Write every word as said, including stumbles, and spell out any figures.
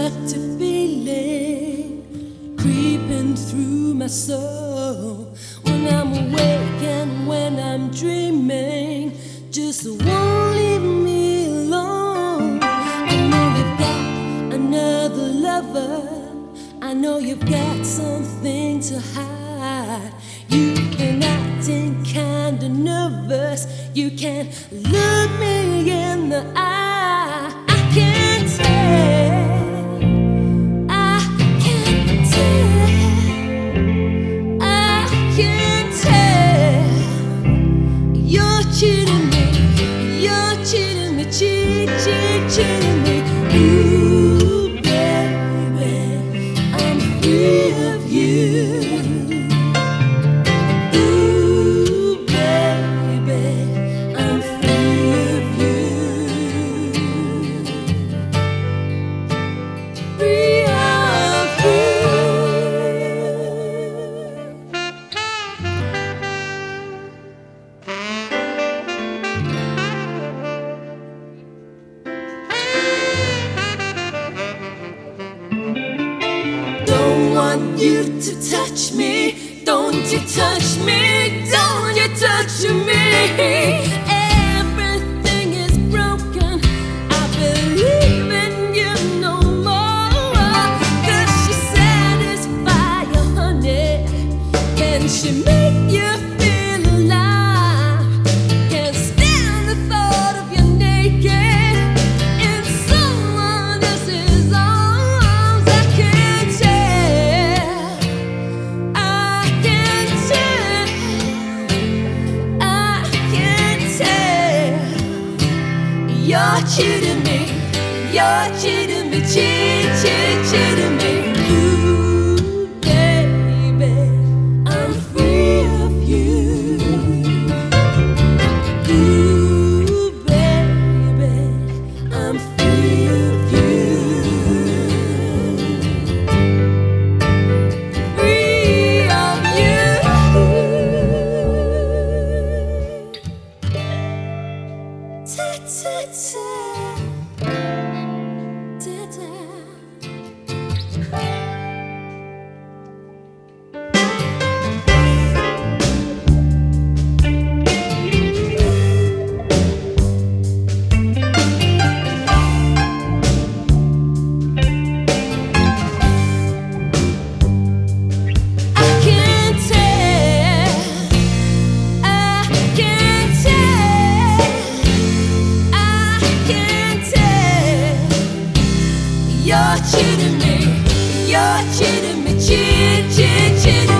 destructive feeling creeping through my soul. When I'm awake and when I'm dreaming, just won't leave me alone. I know you've got another lover, I know you've got something to hide. You've been acting kinda nervous, you can't look me in the eye. I can't tell, I can't tell, I can't tell. You're cheating me, you're cheating me, cheat, cheat, cheating me. Ooh, baby, I'm free of you. Don't want you to touch me, don't you touch me, don't you touch me. Everything is broken, I believe in you no more. Does she satisfy you, honey? Can she make you feel alive? Can't stand the thought of you naked in someone else's arms. I can't tell, I can't tell, I can't tell. You're cheating me, you're cheating me, cheat, cheat, cheating me. Ooh, baby, I'm free of you. Ooh, baby, I'm free of you. Free of you. Ta ta ta. Ta ta. I can't tell, I can't tell, I can't tell. You're cheating me, you're cheating me, cheat, cheat, cheating